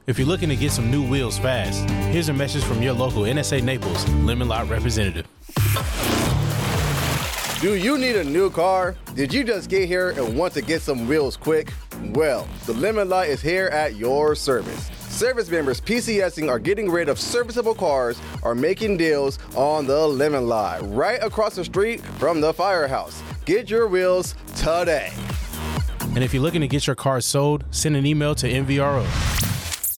If you're looking to get some new wheels fast, here's a message from your local NSA Naples Lemon Lot representative. Do you need a new car? Did you just get here and want to get some wheels quick? Well, the Lemon Lot is here at your service. Service members PCSing are getting rid of serviceable cars or making deals on the Lemon Lot, right across the street from the firehouse. Get your wheels today. And if you're looking to get your car sold, send an email to NVRO.